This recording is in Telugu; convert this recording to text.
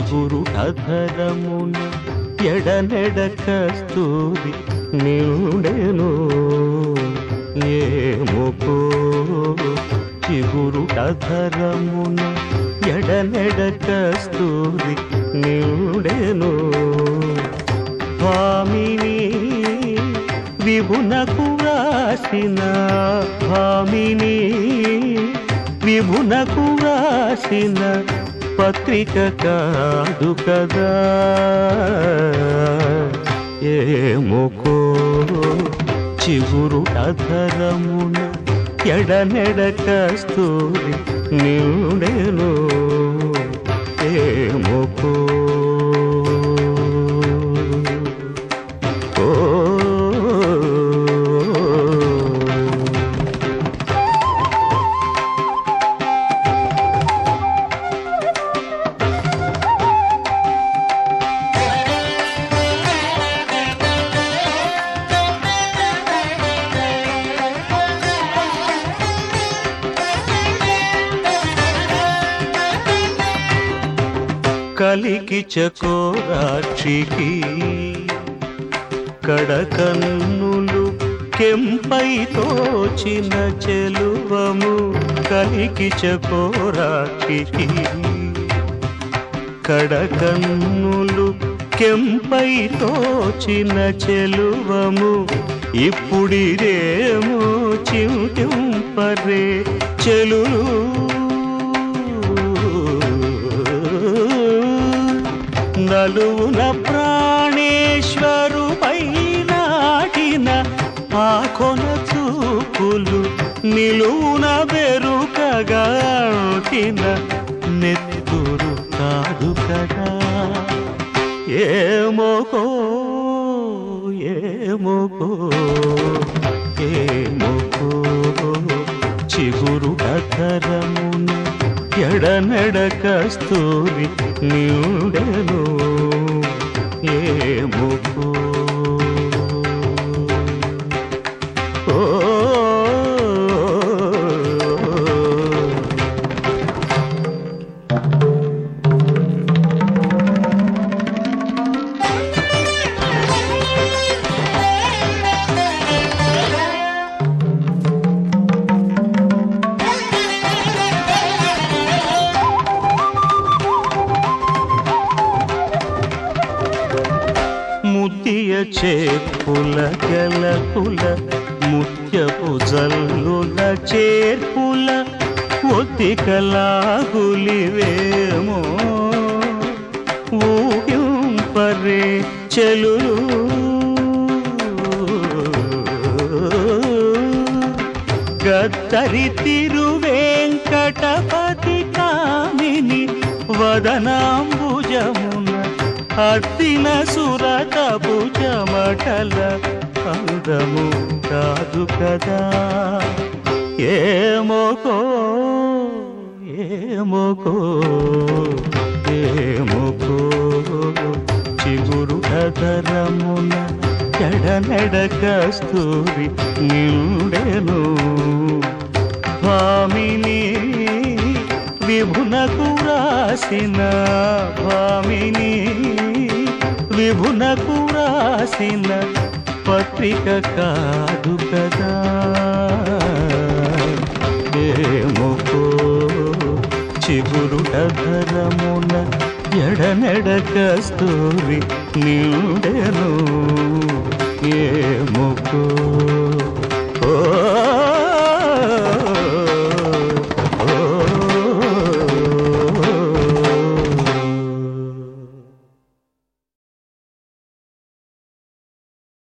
చిగురుటధరమున ఎడనెడ కస్తూరి నిండెను ఏమోకో చిగురుటధరమున ఎడనెడ కస్తూరి నిండెను భామిని విభునకు రాసిన భామిని విభునకు రాసిన పత్రిక కాదు కదా ఏమోకో చిగురుటధరమున ఎడనెడ కస్తూరి నిండెను ఏమోకో కలికి చకోరాక్షికి కడకన్నులు కెంపై తోచిన చెలువము కలికి చకోరాక్షికి కడకన్నులు కెంపై తోచిన చెలువము ఇప్పుడిరేమో చింతింపరే చెలులు నలువున ప్రాణేశ్వరుపై నాటిన ఆ కొన చూపులు నిలువున బెరుకగాటిన నెత్తురు కాదు కదా ఏమోకో ఏమోకో ఏమోకో చిగురుటధరమున ఎడనెడ కస్తూరి నిండెను ఏమోకో ముత్య చేర్పుల గెలకుల ముత్యపు జల్లుల చేర్పుల ఒత్తికలాగులివేమో ఊహింపరే చెలులు గద్దరి తిరువేంకటపతి కామిని వదనాంబుజమున అద్దిన సురతపు చెమటల అందము కాదు కదా ఏమోకో ఏమోకో ఏమోకో చిగురుటధరమున ఎడనెడ కస్తూరి నిండెను భామిని విభునకు రాసిన భామిని విభునకు రాసిన పత్రిక కాదు కదా ఏమోకో చిగురుటధరమున ఎడనెడ కస్తూరి నిండెను ఏమోకో